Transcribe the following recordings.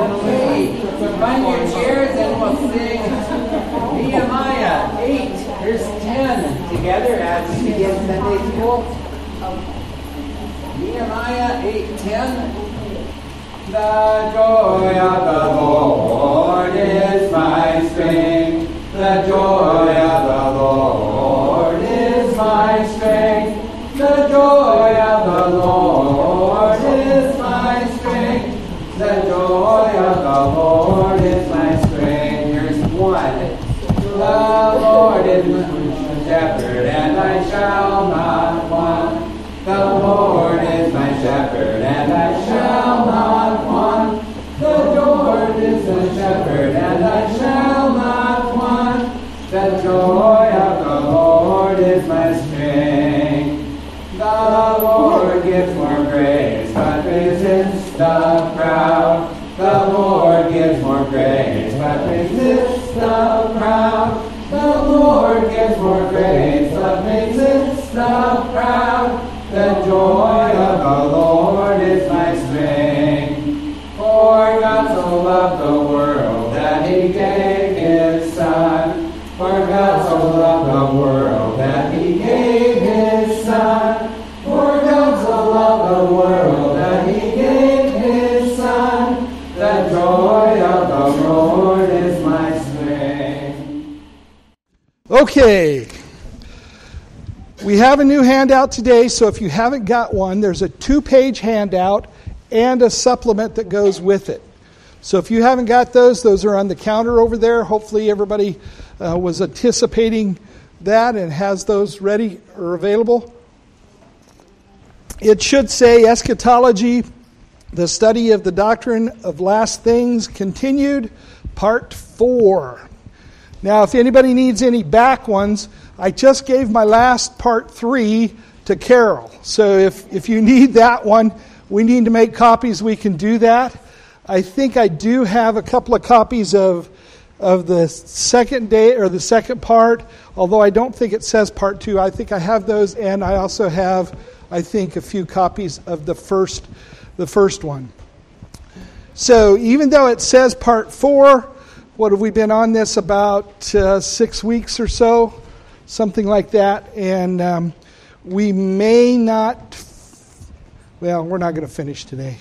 Okay, so find your chairs and we'll sing Nehemiah 8, verse 10 together as we begin Sunday school. Nehemiah 8:10. The joy of the Lord is my strength. The joy of the Lord is my strength. The joy of the Lord is my strength. The joy of the Lord is my strength. Here's one. The Lord is my shepherd, and I shall not want. The Lord is my shepherd, and I shall not want. The Lord is my shepherd, and I shall not want. The joy of the Lord is my strength. The Lord gives more grace, but resists the proud. The Lord gives more grace, but resists the proud. The Lord gives more grace, but resists the proud. The joy of the Lord is my strength. For God so loved the world that He gave His Son. For God so loved the world that He gave His Son. For God so loved the world that He gave His Son. The joy of the Lord is my strength. Okay. We have a new handout today, so if you haven't got one, there's a 2-page handout and a supplement that goes with it. So if you haven't got those are on the counter over there. Hopefully everybody was anticipating that and has those ready or available. It should say Eschatology, the study of the doctrine of last things continued, part 4. Now, if anybody needs any back ones, I just gave my last part 3 to Carol. So if you need that one, we need to make copies, we can do that. I think I do have a couple of copies of the second day or the second part, although I don't think it says part 2. I think I have those, and I also have, I think, a few copies of the first one. So even though it says part 4, what have we been on this about 6 weeks or so? Something like that. And we may not, well, we're not going to finish today.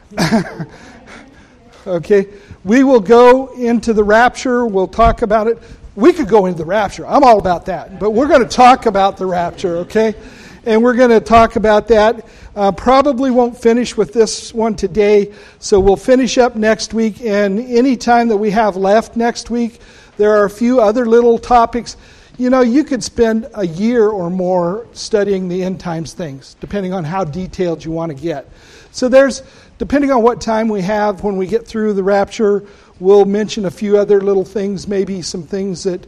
Okay. We will go into the rapture. We'll talk about it. We could go into the rapture. I'm all about that. But we're going to talk about the rapture, okay? And we're going to talk about that. Probably won't finish with this one today, so we'll finish up next week. And any time that we have left next week, there are a few other little topics. You know, you could spend a year or more studying the end times things, depending on how detailed you want to get. So depending on what time we have when we get through the rapture, we'll mention a few other little things, maybe some things that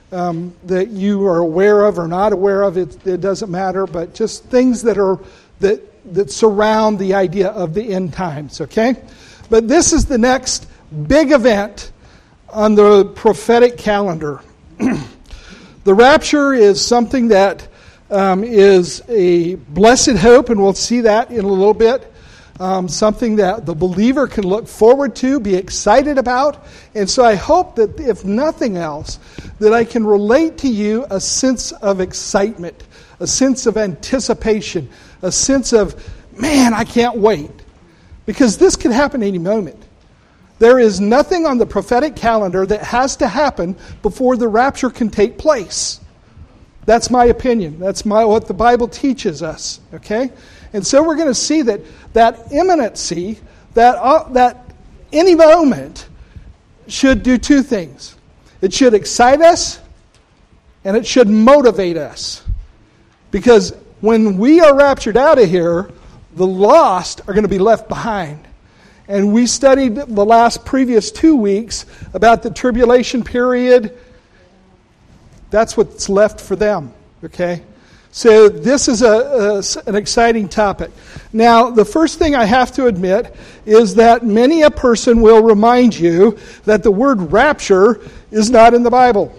you are aware of or not aware of. It doesn't matter, but just things that surround the idea of the end times, okay? But this is the next big event on the prophetic calendar. The rapture is something that is a blessed hope, and we'll see that in a little bit. Something that the believer can look forward to, be excited about. And so I hope that, if nothing else, that I can relate to you a sense of excitement, a sense of anticipation, a sense of, man, I can't wait. Because this could happen any moment. There is nothing on the prophetic calendar that has to happen before the rapture can take place. That's my opinion. That's what the Bible teaches us. Okay? And so we're going to see that imminency, that any moment, should do two things. It should excite us, and it should motivate us. Because when we are raptured out of here, the lost are going to be left behind. And we studied the previous 2 weeks about the tribulation period. That's what's left for them. Okay? So this is an exciting topic. Now, the first thing I have to admit is that many a person will remind you that the word rapture is not in the Bible.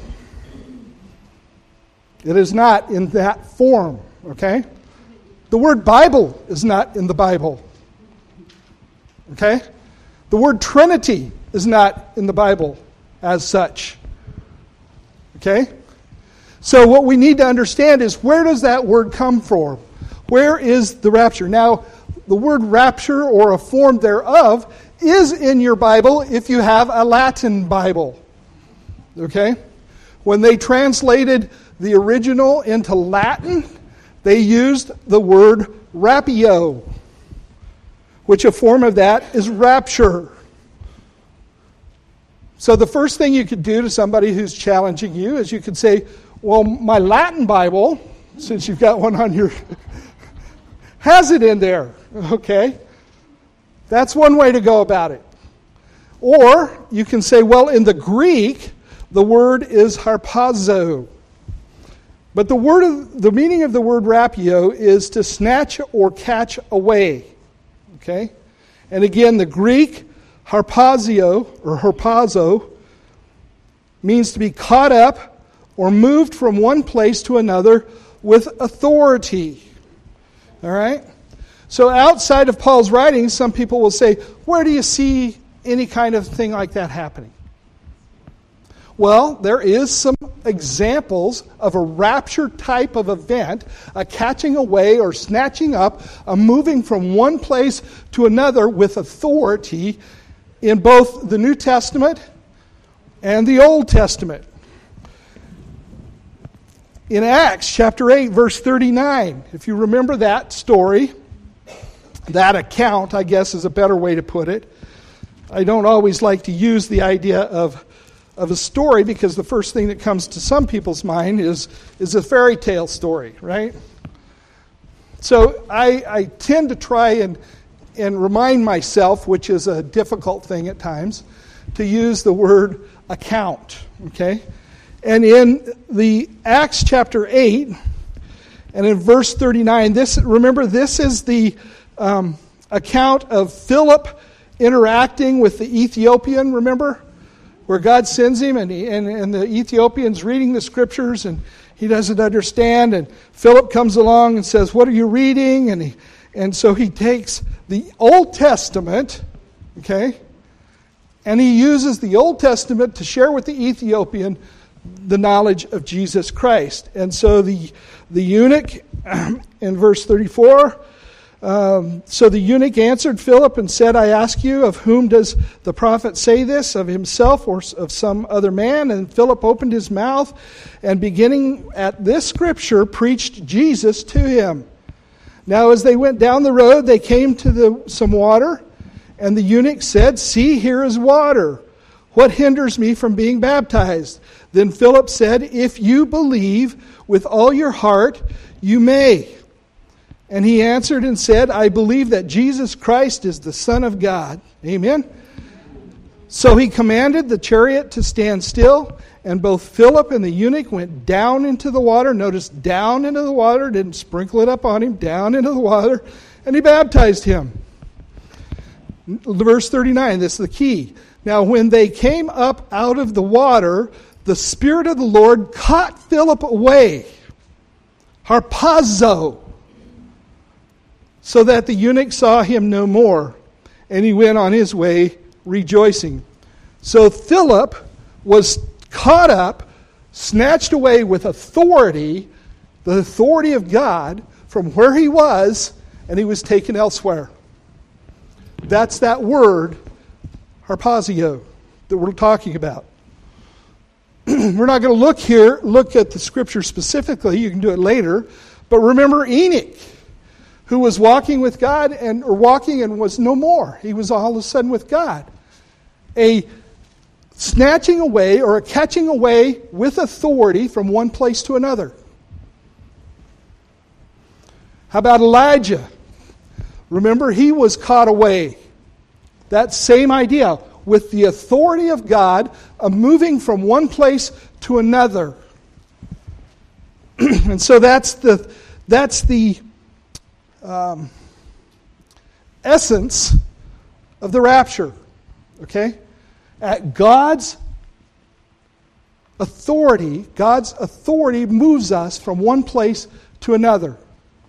It is not in that form, okay? The word Bible is not in the Bible. Okay? The word Trinity is not in the Bible as such. Okay? So what we need to understand is, where does that word come from? Where is the rapture? Now, the word rapture, or a form thereof, is in your Bible if you have a Latin Bible. Okay? When they translated the original into Latin, they used the word rapio, which a form of that is rapture. So the first thing you could do to somebody who's challenging you is you could say, well, my Latin Bible, since you've got one on your, has it in there. Okay? That's one way to go about it. Or you can say, well, in the Greek, the word is harpazo. But the meaning of the word rapio is to snatch or catch away. Okay? And again, the Greek harpazio or harpazo means to be caught up or moved from one place to another with authority. All right? So outside of Paul's writings, some people will say, where do you see any kind of thing like that happening? Well, there is some examples of a rapture type of event, a catching away or snatching up, a moving from one place to another with authority in both the New Testament and the Old Testament. In Acts chapter 8, verse 39, if you remember that story, that account, I guess is a better way to put it. I don't always like to use the idea of a story, because the first thing that comes to some people's mind is a fairy tale story, right? So I tend to try and remind myself, which is a difficult thing at times, to use the word account, okay? And in the Acts chapter 8, and in verse 39, this is the account of Philip interacting with the Ethiopian, remember? Where God sends him, and the Ethiopian's reading the scriptures, and he doesn't understand, and Philip comes along and says, what are you reading? And so he takes the Old Testament, okay, and he uses the Old Testament to share with the Ethiopian the knowledge of Jesus Christ. And so the eunuch, in verse 34, so the eunuch answered Philip and said, I ask you, of whom does the prophet say this, of himself or of some other man? And Philip opened his mouth, and beginning at this scripture, preached Jesus to him. Now as they went down the road, they came to some water, and the eunuch said, see, here is water. What hinders me from being baptized? Then Philip said, if you believe with all your heart, you may. And he answered and said, I believe that Jesus Christ is the Son of God. Amen. So he commanded the chariot to stand still, and both Philip and the eunuch went down into the water. Notice, down into the water, didn't sprinkle it up on him, down into the water, and he baptized him. Verse 39, this is the key. Now when they came up out of the water, the Spirit of the Lord caught Philip away, harpazo, so that the eunuch saw him no more, and he went on his way rejoicing. So Philip was caught up, snatched away with authority, the authority of God, from where he was, and he was taken elsewhere. That's that word, harpazio, that we're talking about. We're not going to look at the scripture specifically. You can do it later. But remember Enoch, who was walking with God and was no more. He was all of a sudden with God. A snatching away or a catching away with authority from one place to another. How about Elijah? Remember, he was caught away. That same idea, with the authority of God, of moving from one place to another. And so that's the essence of the rapture. Okay? At God's authority moves us from one place to another.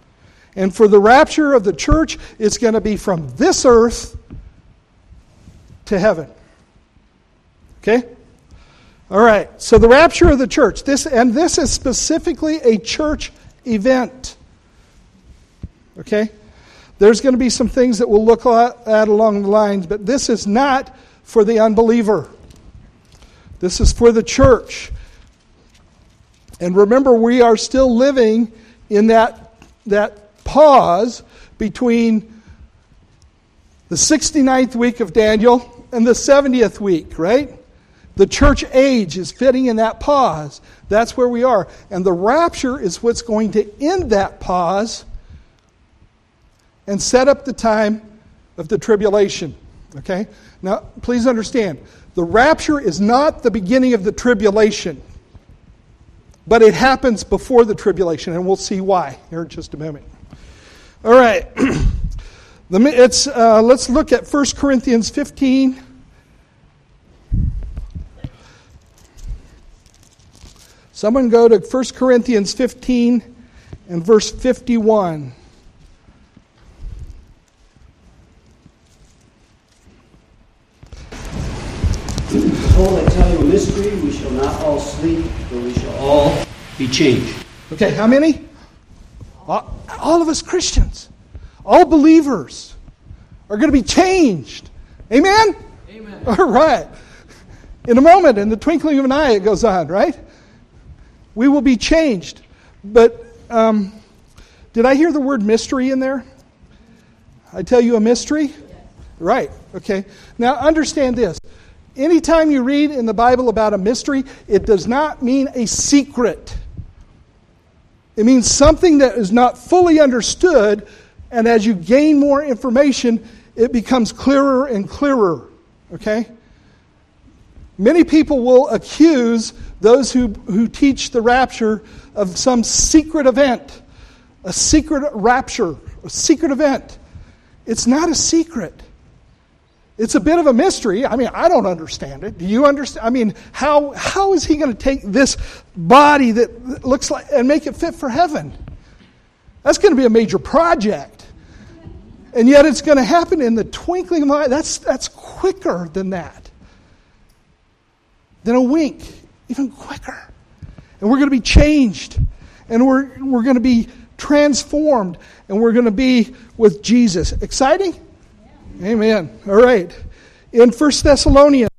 And for the rapture of the church, it's going to be from this earth to heaven. Okay? All right. So the rapture of the church. This is specifically a church event. Okay? There's going to be some things that we'll look at along the lines, but this is not for the unbeliever. This is for the church. And remember, we are still living in that pause between the 69th week of Daniel and the 70th week, right? The church age is fitting in that pause. That's where we are. And the rapture is what's going to end that pause and set up the time of the tribulation. Okay? Now, please understand, the rapture is not the beginning of the tribulation, but it happens before the tribulation, and we'll see why here in just a moment. All right. Let's look at 1 Corinthians 15. Someone go to 1 Corinthians 15 and verse 51. Behold, I tell you a mystery. We shall not all sleep, but we shall all be changed. Okay, how many? All of us Christians, all believers are going to be changed. Amen? Amen. All right. In a moment, in the twinkling of an eye, it goes on, right? We will be changed. But did I hear the word mystery in there? I tell you a mystery? Yes. Right. Okay. Now understand this. Anytime you read in the Bible about a mystery, it does not mean a secret. It means something that is not fully understood, and as you gain more information, it becomes clearer and clearer. Okay? Many people will accuse those who teach the rapture of some secret event, a secret rapture, a secret event. It's not a secret. It's a bit of a mystery. I mean, I don't understand it. Do you understand? I mean, how is he going to take this body that looks like and make it fit for heaven? That's going to be a major project. And yet it's going to happen in the twinkling of an eye. That's quicker than that. Than a wink. Even quicker. And we're going to be changed. And we're going to be transformed. And we're going to be with Jesus. Exciting? Yeah. Amen. All right. In 1 Thessalonians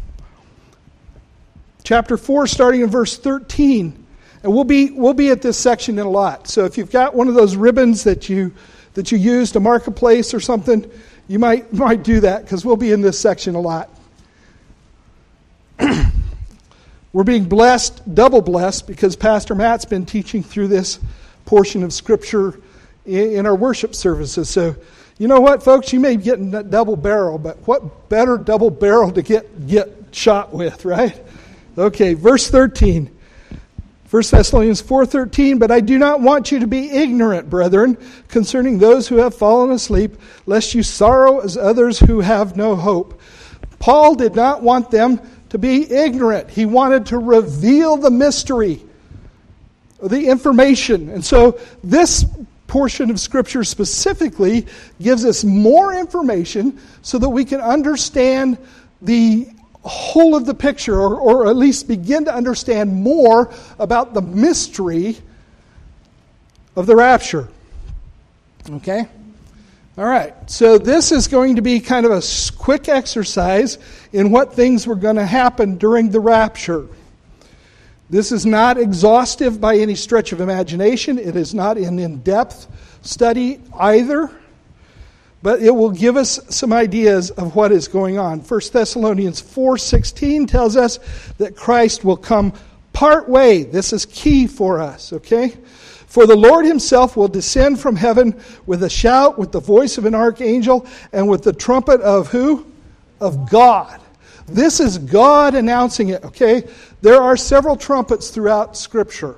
chapter 4, starting in verse 13. And we'll be at this section in a lot. So if you've got one of those ribbons that you use to mark a place or something, you might do that, because we'll be in this section a lot. We're being blessed, double blessed, because Pastor Matt's been teaching through this portion of Scripture in our worship services. So, you know what, folks? You may be getting that double barrel, but what better double barrel to get shot with, right? Okay, verse 13. 1 Thessalonians 4:13, but I do not want you to be ignorant, brethren, concerning those who have fallen asleep, lest you sorrow as others who have no hope. Paul did not want them to be ignorant. He wanted to reveal the mystery, the information. And so this portion of Scripture specifically gives us more information so that we can understand the whole of the picture, or at least begin to understand more about the mystery of the rapture. Okay? All right. So this is going to be kind of a quick exercise in what things were going to happen during the rapture. This is not exhaustive by any stretch of imagination. It is not an in-depth study either. But it will give us some ideas of what is going on. 1 Thessalonians 4:16 tells us that Christ will come part way. This is key for us, okay? For the Lord himself will descend from heaven with a shout, with the voice of an archangel, and with the trumpet of who? Of God. This is God announcing it, okay? There are several trumpets throughout Scripture.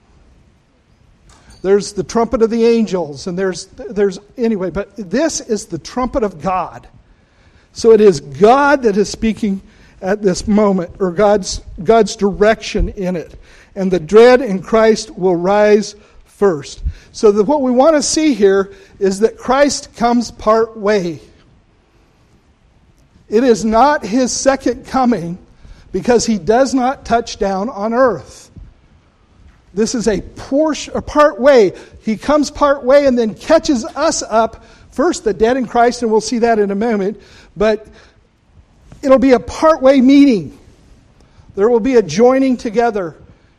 There's the trumpet of the angels, and there's anyway, but this is the trumpet of God. So it is God that is speaking at this moment, or God's direction in it. And the dead in Christ will rise first. So what we want to see here is that Christ comes part way. It is not his second coming because he does not touch down on earth. This is a part way. He comes part way and then catches us up. First, the dead in Christ, and we'll see that in a moment. But it'll be a part way meeting. There will be a joining together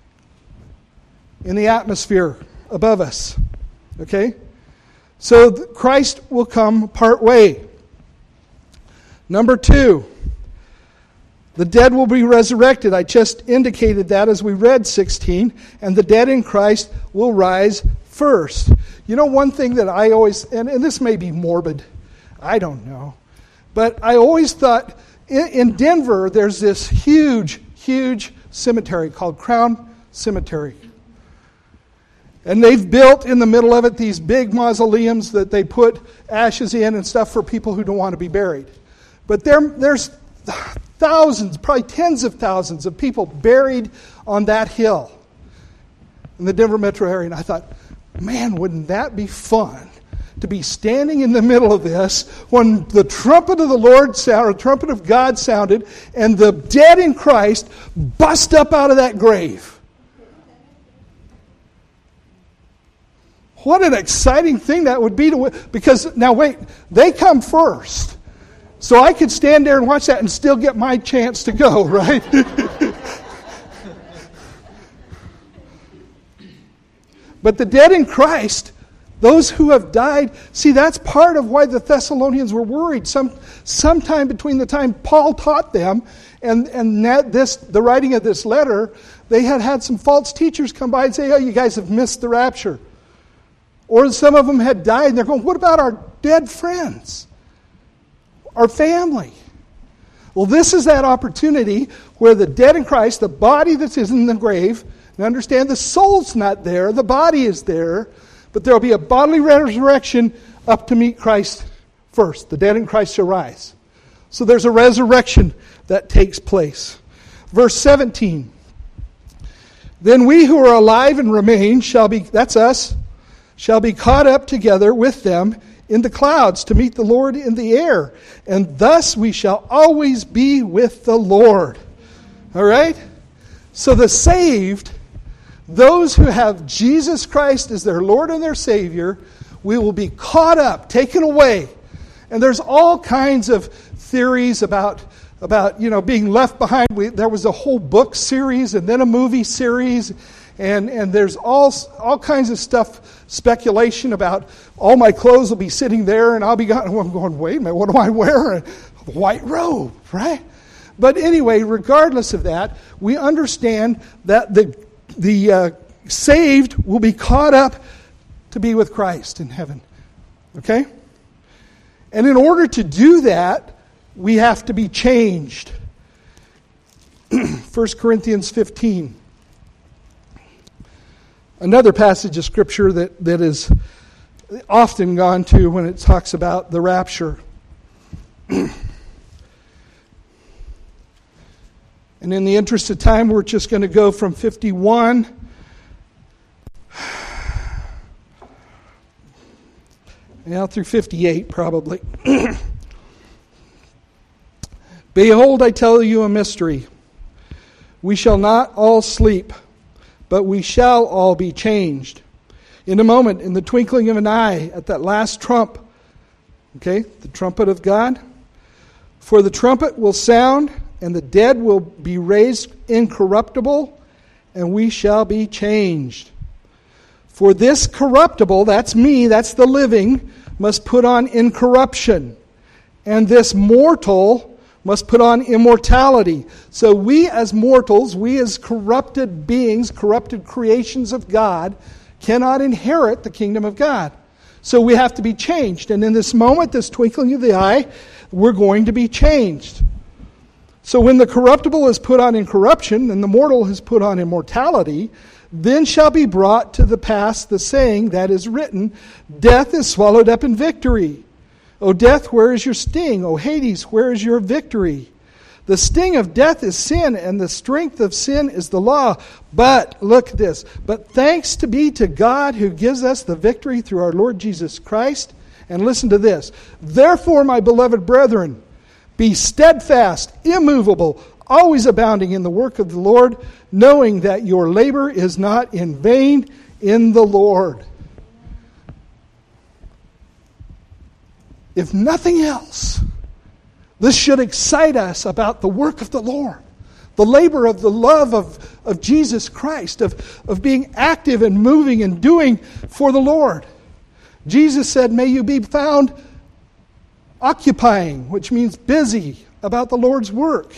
in the atmosphere above us. Okay? So Christ will come part way. Number 2, the dead will be resurrected. I just indicated that as we read 16. And the dead in Christ will rise first. You know, one thing that I always, and this may be morbid, I don't know. But I always thought, in Denver, there's this huge cemetery called Crown Cemetery. And they've built in the middle of it these big mausoleums that they put ashes in and stuff for people who don't want to be buried. But there's thousands, probably tens of thousands of people buried on that hill in the Denver metro area. And I thought, man, wouldn't that be fun to be standing in the middle of this when the trumpet of the Lord sounded, the trumpet of God sounded, and the dead in Christ bust up out of that grave. What an exciting thing that would be because, now wait, they come first. So I could stand there and watch that and still get my chance to go, right? But the dead in Christ, those who have died, see, that's part of why the Thessalonians were worried. Sometime between the time Paul taught them and the writing of this letter, they had some false teachers come by and say, oh, you guys have missed the rapture. Or some of them had died, and they're going, what about our dead friends? Our family? Well, this is that opportunity where the dead in Christ, the body that is in the grave, and understand the soul's not there, the body is there, but there will be a bodily resurrection up to meet Christ first. The dead in Christ shall rise. So there's a resurrection that takes place. Verse 17. Then we who are alive and remain shall be, that's us, shall be caught up together with them in the clouds to meet the Lord in the air. And thus we shall always be with the Lord. All right? So the saved, those who have Jesus Christ as their Lord and their Savior, we will be caught up, taken away. And there's all kinds of theories about being left behind. There was a whole book series and then a movie series. And there's all kinds of stuff, speculation about all my clothes will be sitting there and I'll be gone. I'm going, wait a minute, what do I wear? A white robe, right? But anyway, regardless of that, we understand that the saved will be caught up to be with Christ in heaven. Okay? And in order to do that, we have to be changed. 1 Corinthians 15. Another passage of Scripture that is often gone to when it talks about the rapture. And in the interest of time, we're just going to go from 51 through 58 probably. Behold, I tell you a mystery. We shall not all sleep, but we shall all be changed. In a moment, in the twinkling of an eye, at that last trump. Okay, the trumpet of God. For the trumpet will sound, and the dead will be raised incorruptible, and we shall be changed. For this corruptible, that's me, that's the living, must put on incorruption. And this mortal must put on immortality. So we as mortals, we as corrupted beings, corrupted creations of God, cannot inherit the kingdom of God. So we have to be changed. And in this moment, this twinkling of the eye, we're going to be changed. So when the corruptible is put on incorruption, and the mortal is put on immortality, then shall be brought to the pass the saying that is written, death is swallowed up in victory. O death, where is your sting? O Hades, where is your victory? The sting of death is sin, and the strength of sin is the law. But, look at this, but thanks be to God who gives us the victory through our Lord Jesus Christ. And listen to this. Therefore, my beloved brethren, Be steadfast, immovable, always abounding in the work of the Lord, knowing that your labor is not in vain in the Lord. If nothing else, this should excite us about the work of the Lord, the labor of the love of Jesus Christ, of being active and moving and doing for the Lord. Jesus said, may you be found occupying, which means busy about the Lord's work.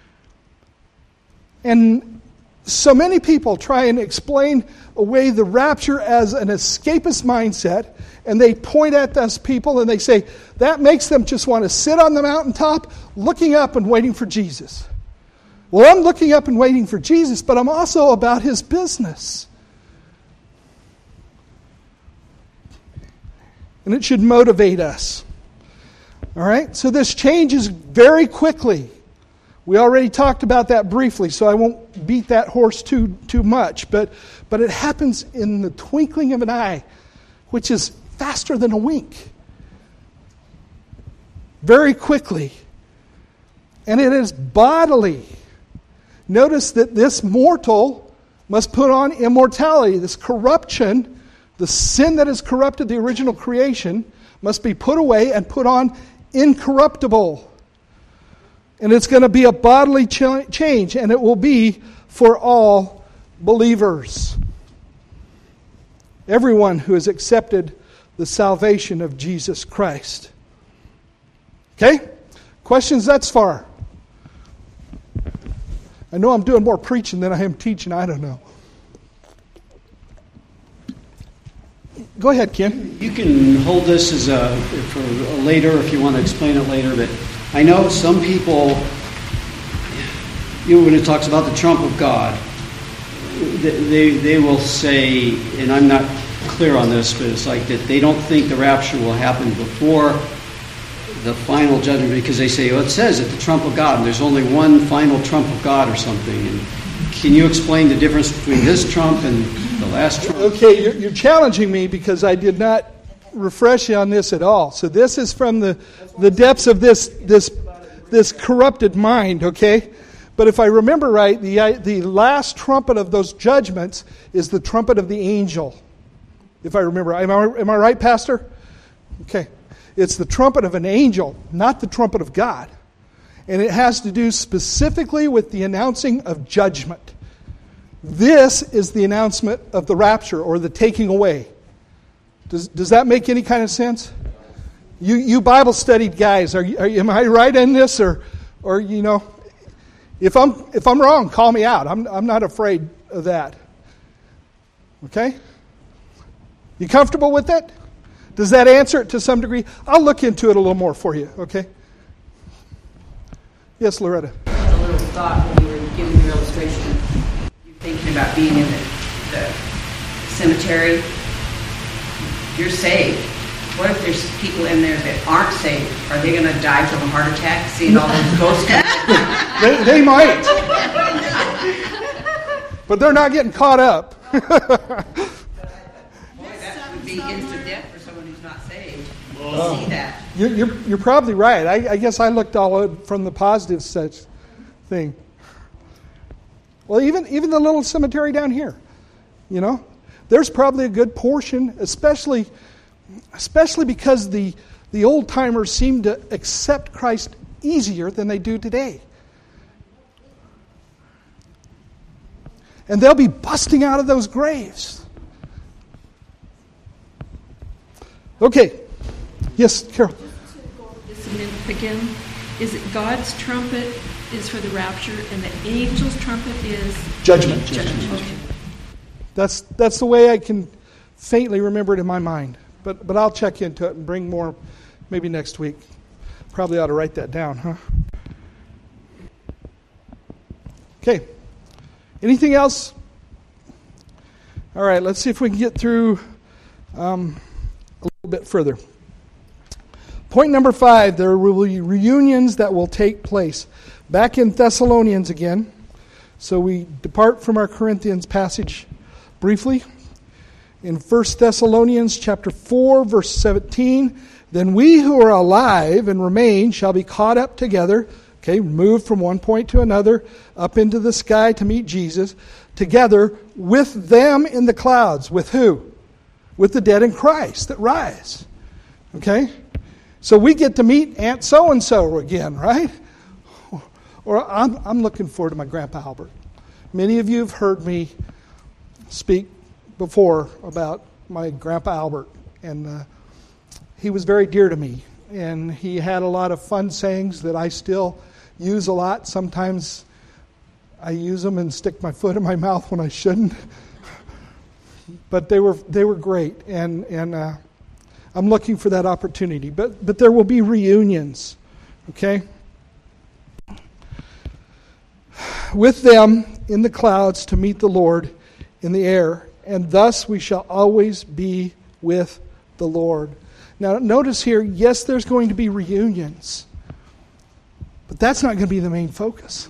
And so many people try and explain away the rapture as an escapist mindset, and they point at us people and they say, that makes them just want to sit on the mountaintop looking up and waiting for Jesus. Well, I'm looking up and waiting for Jesus, but I'm also about His business. And it should motivate us. All right? So this changes very quickly. We already talked about that briefly, so I won't beat that horse too much. But it happens in the twinkling of an eye, which is faster than a wink. Very quickly. And it is bodily. Notice that this mortal must put on immortality. This corruption, the sin that has corrupted the original creation, must be put away and put on incorruptible. And it's going to be a bodily change, and it will be for all believers. Everyone who has accepted the salvation of Jesus Christ. Okay? Questions thus far? I know I'm doing more preaching than I am teaching. I don't know. Go ahead, Ken. You can hold this as for later if you want to explain it later, but I know some people, when it talks about the trump of God, they will say, and I'm not clear on this, but it's like that they don't think the rapture will happen before the final judgment, because they say, well, it says at the trump of God, and there's only one final trump of God or something. And can you explain the difference between this trump and the last trump? Okay, you're challenging me because I did not refresh you on this at all. So this is from the depths of this corrupted mind, okay? But if I remember right, the last trumpet of those judgments is the trumpet of the angel. If I remember, am I right, Pastor? Okay. It's the trumpet of an angel, not the trumpet of God. And it has to do specifically with the announcing of judgment. This is the announcement of the rapture or the taking away. Does that make any kind of sense? You Bible studied guys, am I right in this, or you know, if I'm wrong, call me out. I'm not afraid of that. Okay? You comfortable with it? Does that answer it to some degree? I'll look into it a little more for you, okay? Yes, Loretta. A little thought when you were giving your illustration. You're thinking about being in the cemetery. You're saved. What if there's people in there that aren't saved? Are they going to die from a heart attack seeing all those ghosts come? They might. But they're not getting caught up. Boy, that would be instant death for someone who's not saved. See that. You're probably right. I guess I looked all from the positive such thing. Well, even the little cemetery down here, you know, there's probably a good portion, especially because the old timers seem to accept Christ easier than they do today. And they'll be busting out of those graves. Okay. Yes, Carol. Just to go over this a minute again, is it God's trumpet is for the rapture and the angel's trumpet is Judgment. Okay. That's the way I can faintly remember it in my mind. But I'll check into it and bring more maybe next week. Probably ought to write that down, huh? Okay. Anything else? All right, let's see if we can get through a little bit further. Point number 5, there will be reunions that will take place. Back in Thessalonians again. So we depart from our Corinthians passage briefly. In 1 Thessalonians chapter 4, verse 17, Then we who are alive and remain shall be caught up together, okay, moved from one point to another, up into the sky to meet Jesus, together with them in the clouds. With who? With the dead in Christ that rise. Okay? So we get to meet Aunt so-and-so again, right? Or I'm looking forward to my Grandpa Albert. Many of you have heard me speak before about my Grandpa Albert, and he was very dear to me, and he had a lot of fun sayings that I still use a lot. Sometimes I use them and stick my foot in my mouth when I shouldn't, but they were great, and I'm looking for that opportunity. But there will be reunions, okay? With them in the clouds to meet the Lord in the air, and thus we shall always be with the Lord. Now notice here, yes, there's going to be reunions, but that's not going to be the main focus.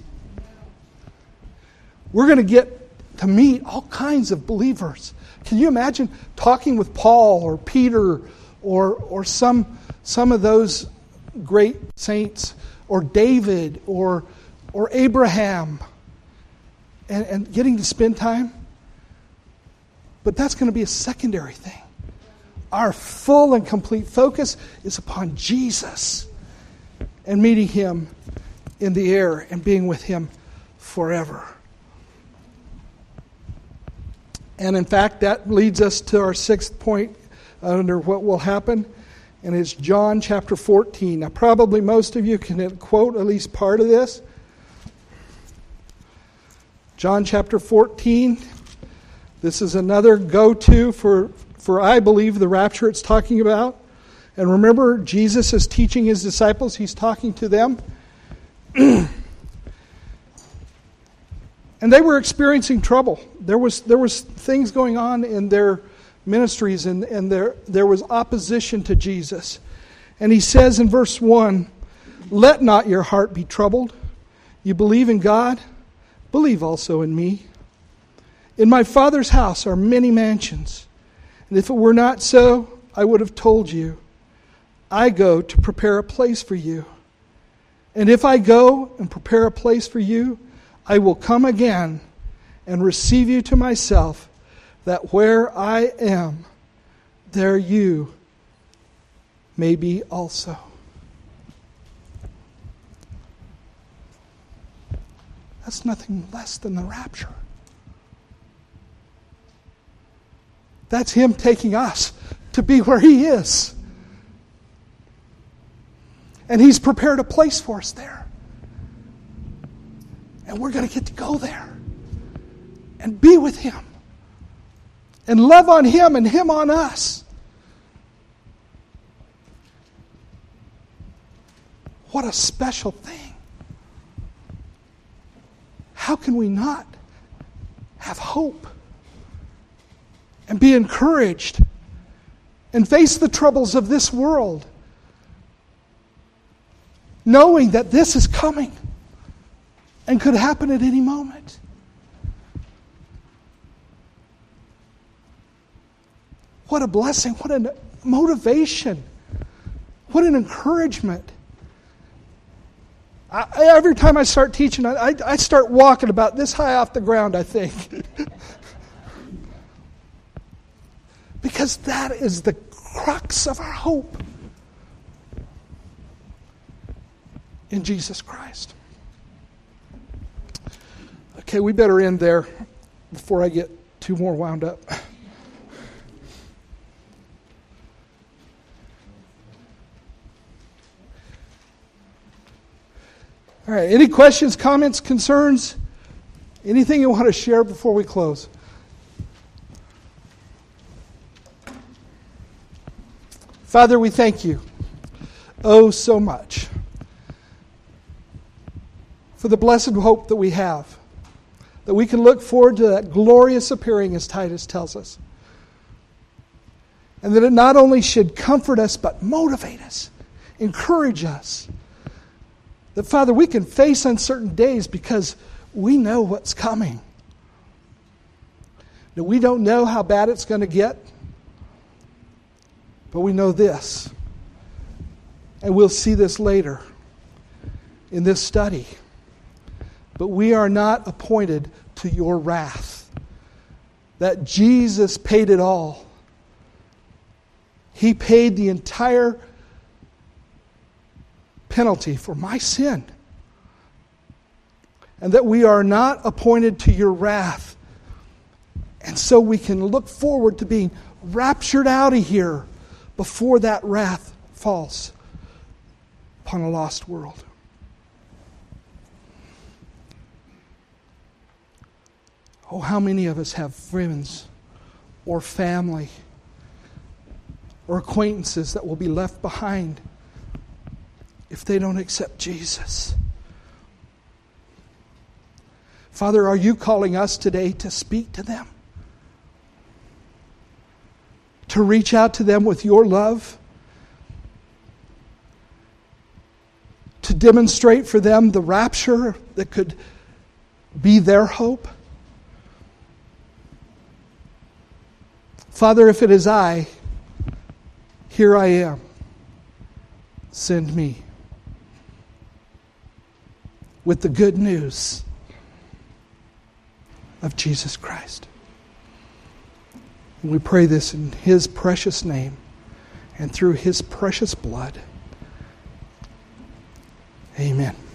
We're going to get to meet all kinds of believers. Can you imagine talking with Paul or Peter or some of those great saints, or David or Abraham, and getting to spend time? But that's going to be a secondary thing. Our full and complete focus is upon Jesus and meeting Him in the air and being with Him forever. And in fact, that leads us to our sixth point under what will happen, and it's John chapter 14. Now, probably most of you can quote at least part of this. John chapter 14. This is another go-to for I believe, the rapture it's talking about. And remember, Jesus is teaching His disciples. He's talking to them. And they were experiencing trouble. There was things going on in their ministries, and there was opposition to Jesus. And He says in verse 1, "Let not your heart be troubled. You believe in God, believe also in me. In my Father's house are many mansions, and if it were not so, I would have told you. I go to prepare a place for you. And if I go and prepare a place for you, I will come again and receive you to myself, that where I am, there you may be also." That's nothing less than the rapture. That's Him taking us to be where He is. And He's prepared a place for us there. And we're going to get to go there and be with Him and love on Him and Him on us. What a special thing. How can we not have hope and be encouraged and face the troubles of this world, knowing that this is coming and could happen at any moment? What a blessing, what a motivation, what an encouragement. Every time I start teaching, I start walking about this high off the ground, I think. Because that is the crux of our hope in Jesus Christ. Okay, we better end there before I get too more wound up. All right, any questions, comments, concerns? Anything you want to share before we close? Father, we thank You so much for the blessed hope that we have, that we can look forward to that glorious appearing, as Titus tells us. And that it not only should comfort us, but motivate us, encourage us. That, Father, we can face uncertain days because we know what's coming. Now, we don't know how bad it's going to get, but we know this, And we'll see this later in this study. But we are not appointed to your wrath. That Jesus paid it all. He paid the entire penalty for my sin. And that we are not appointed to your wrath. And so we can look forward to being raptured out of here before that wrath falls upon a lost world. Oh, how many of us have friends or family or acquaintances that will be left behind if they don't accept Jesus? Father, are you calling us today to speak to them? To reach out to them with your love? To demonstrate for them the rapture that could be their hope? Father, if it is I, here I am. Send me with the good news of Jesus Christ. And we pray this in His precious name and through His precious blood. Amen.